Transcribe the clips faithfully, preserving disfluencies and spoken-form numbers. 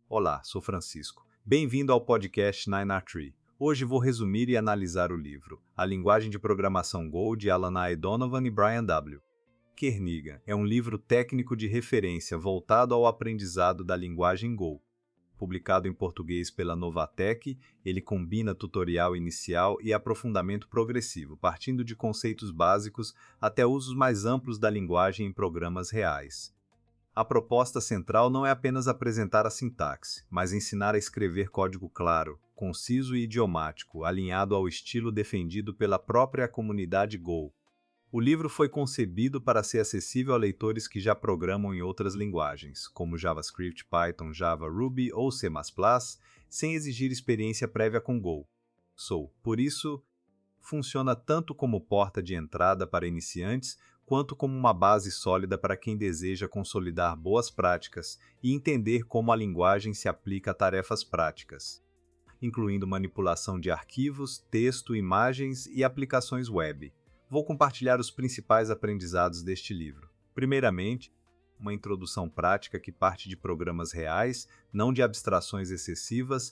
Olá, sou Francisco. Bem-vindo ao podcast nine R Tree. Hoje vou resumir e analisar o livro A Linguagem de Programação Go de Alan I. Donovan e Brian W. Kernighan. É um livro técnico de referência voltado ao aprendizado da linguagem Go. Publicado em português pela Novatec, ele combina tutorial inicial e aprofundamento progressivo, partindo de conceitos básicos até usos mais amplos da linguagem em programas reais. A proposta central não é apenas apresentar a sintaxe, mas ensinar a escrever código claro, conciso e idiomático, alinhado ao estilo defendido pela própria comunidade Go. O livro foi concebido para ser acessível a leitores que já programam em outras linguagens, como JavaScript, Python, Java, Ruby ou C mais plus, sem exigir experiência prévia com Go. So, por isso, funciona tanto como porta de entrada para iniciantes, quanto como uma base sólida para quem deseja consolidar boas práticas e entender como a linguagem se aplica a tarefas práticas, incluindo manipulação de arquivos, texto, imagens e aplicações web. Vou compartilhar os principais aprendizados deste livro. Primeiramente, uma introdução prática que parte de programas reais, não de abstrações excessivas.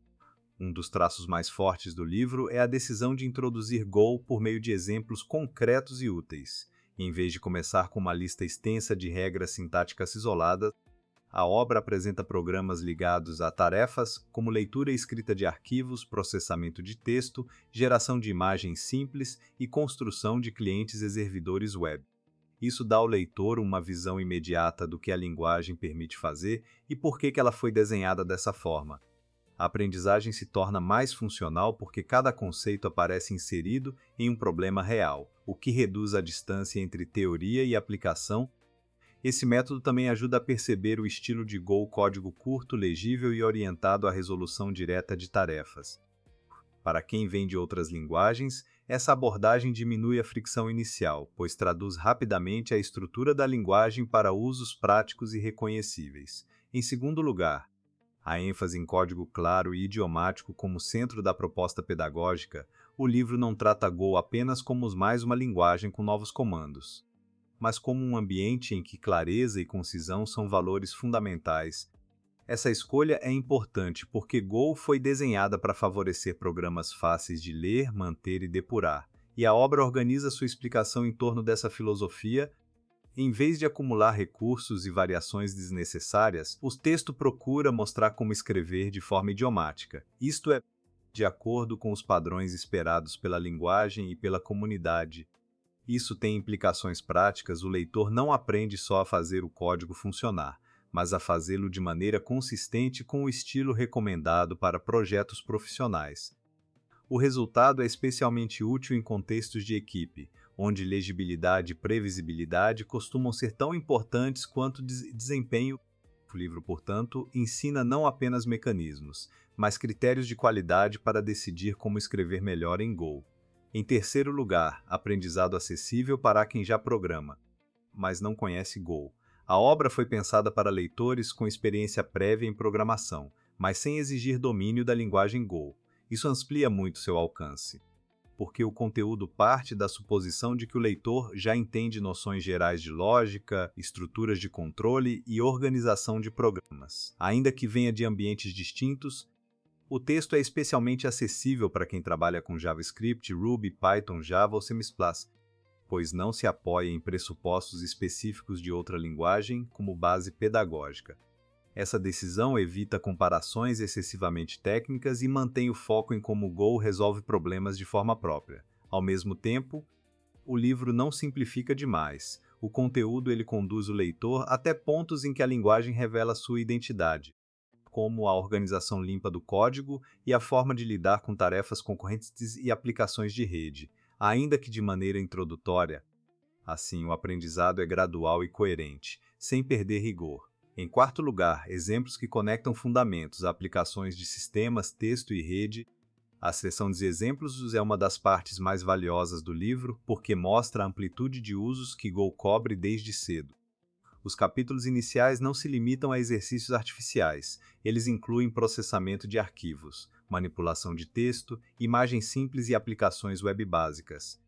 Um dos traços mais fortes do livro é a decisão de introduzir Go por meio de exemplos concretos e úteis. Em vez de começar com uma lista extensa de regras sintáticas isoladas, a obra apresenta programas ligados a tarefas como leitura e escrita de arquivos, processamento de texto, geração de imagens simples e construção de clientes e servidores web. Isso dá ao leitor uma visão imediata do que a linguagem permite fazer e por que ela foi desenhada dessa forma. A aprendizagem se torna mais funcional porque cada conceito aparece inserido em um problema real, o que reduz a distância entre teoria e aplicação. Esse método também ajuda a perceber o estilo de Go, código curto, legível e orientado à resolução direta de tarefas. Para quem vem de outras linguagens, essa abordagem diminui a fricção inicial, pois traduz rapidamente a estrutura da linguagem para usos práticos e reconhecíveis. Em segundo lugar, a ênfase em código claro e idiomático como centro da proposta pedagógica, o livro não trata Go apenas como mais uma linguagem com novos comandos, mas como um ambiente em que clareza e concisão são valores fundamentais. Essa escolha é importante porque Go foi desenhada para favorecer programas fáceis de ler, manter e depurar, e a obra organiza sua explicação em torno dessa filosofia. Em vez de acumular recursos e variações desnecessárias, o texto procura mostrar como escrever de forma idiomática, isto é, de acordo com os padrões esperados pela linguagem e pela comunidade. Isso tem implicações práticas. O leitor não aprende só a fazer o código funcionar, mas a fazê-lo de maneira consistente com o estilo recomendado para projetos profissionais. O resultado é especialmente útil em contextos de equipe, onde legibilidade e previsibilidade costumam ser tão importantes quanto des- desempenho. O livro, portanto, ensina não apenas mecanismos, mas critérios de qualidade para decidir como escrever melhor em Go. Em terceiro lugar, aprendizado acessível para quem já programa, mas não conhece Go. A obra foi pensada para leitores com experiência prévia em programação, mas sem exigir domínio da linguagem Go. Isso amplia muito seu alcance, porque o conteúdo parte da suposição de que o leitor já entende noções gerais de lógica, estruturas de controle e organização de programas. Ainda que venha de ambientes distintos, o texto é especialmente acessível para quem trabalha com JavaScript, Ruby, Python, Java ou C mais plus, pois não se apoia em pressupostos específicos de outra linguagem como base pedagógica. Essa decisão evita comparações excessivamente técnicas e mantém o foco em como o Go resolve problemas de forma própria. Ao mesmo tempo, o livro não simplifica demais. O conteúdo ele conduz o leitor até pontos em que a linguagem revela sua identidade, como a organização limpa do código e a forma de lidar com tarefas concorrentes e aplicações de rede, ainda que de maneira introdutória. Assim, o aprendizado é gradual e coerente, sem perder rigor. Em quarto lugar, exemplos que conectam fundamentos a aplicações de sistemas, texto e rede. A seção de exemplos é uma das partes mais valiosas do livro, porque mostra a amplitude de usos que Go cobre desde cedo. Os capítulos iniciais não se limitam a exercícios artificiais, eles incluem processamento de arquivos, manipulação de texto, imagens simples e aplicações web básicas.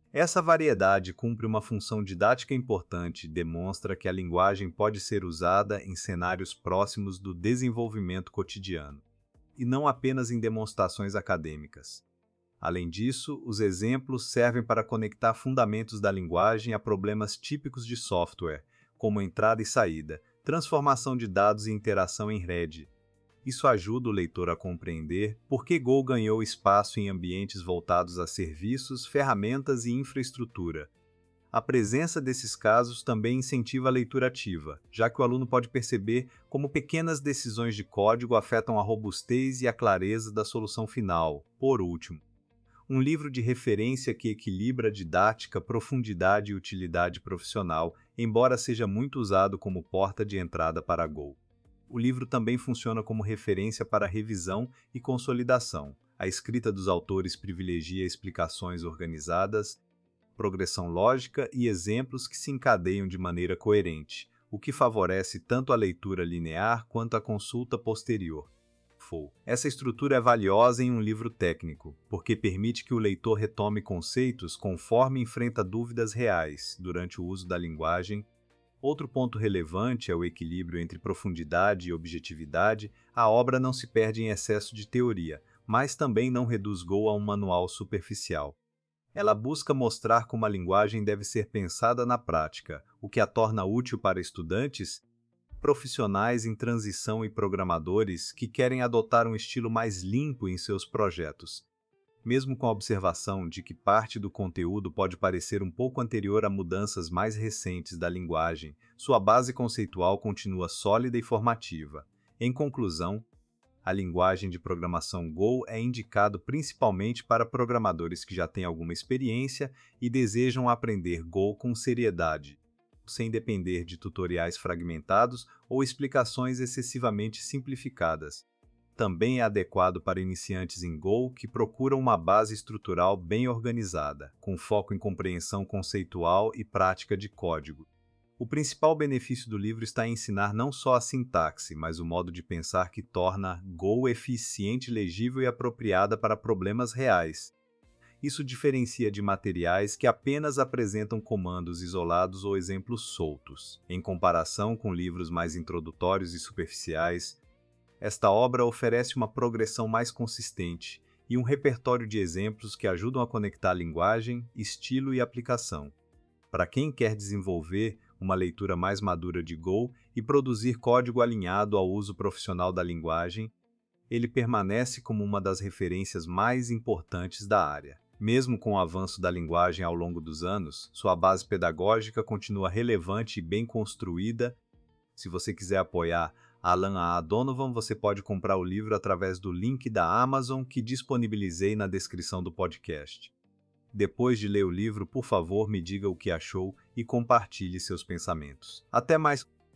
Essa variedade cumpre uma função didática importante e demonstra que a linguagem pode ser usada em cenários próximos do desenvolvimento cotidiano, e não apenas em demonstrações acadêmicas. Além disso, os exemplos servem para conectar fundamentos da linguagem a problemas típicos de software, como entrada e saída, transformação de dados e interação em rede. Isso ajuda o leitor a compreender por que Go ganhou espaço em ambientes voltados a serviços, ferramentas e infraestrutura. A presença desses casos também incentiva a leitura ativa, já que o aluno pode perceber como pequenas decisões de código afetam a robustez e a clareza da solução final. Por último, um livro de referência que equilibra didática, profundidade e utilidade profissional, embora seja muito usado como porta de entrada para Go. O livro também funciona como referência para revisão e consolidação. A escrita dos autores privilegia explicações organizadas, progressão lógica e exemplos que se encadeiam de maneira coerente, o que favorece tanto a leitura linear quanto a consulta posterior. Essa estrutura é valiosa em um livro técnico, porque permite que o leitor retome conceitos conforme enfrenta dúvidas reais durante o uso da linguagem. Outro ponto relevante é o equilíbrio entre profundidade e objetividade. A obra não se perde em excesso de teoria, mas também não reduz Go a um manual superficial. Ela busca mostrar como a linguagem deve ser pensada na prática, o que a torna útil para estudantes, profissionais em transição e programadores que querem adotar um estilo mais limpo em seus projetos. Mesmo com a observação de que parte do conteúdo pode parecer um pouco anterior a mudanças mais recentes da linguagem, sua base conceitual continua sólida e formativa. Em conclusão, a linguagem de programação Go é indicado principalmente para programadores que já têm alguma experiência e desejam aprender Go com seriedade, sem depender de tutoriais fragmentados ou explicações excessivamente simplificadas. Também é adequado para iniciantes em Go que procuram uma base estrutural bem organizada, com foco em compreensão conceitual e prática de código. O principal benefício do livro está em ensinar não só a sintaxe, mas o modo de pensar que torna Go eficiente, legível e apropriada para problemas reais. Isso diferencia de materiais que apenas apresentam comandos isolados ou exemplos soltos. Em comparação com livros mais introdutórios e superficiais, esta obra oferece uma progressão mais consistente e um repertório de exemplos que ajudam a conectar linguagem, estilo e aplicação. Para quem quer desenvolver uma leitura mais madura de Go e produzir código alinhado ao uso profissional da linguagem, ele permanece como uma das referências mais importantes da área. Mesmo com o avanço da linguagem ao longo dos anos, sua base pedagógica continua relevante e bem construída. Se você quiser apoiar Alan A. Donovan, você pode comprar o livro através do link da Amazon que disponibilizei na descrição do podcast. Depois de ler o livro, por favor, me diga o que achou e compartilhe seus pensamentos. Até mais!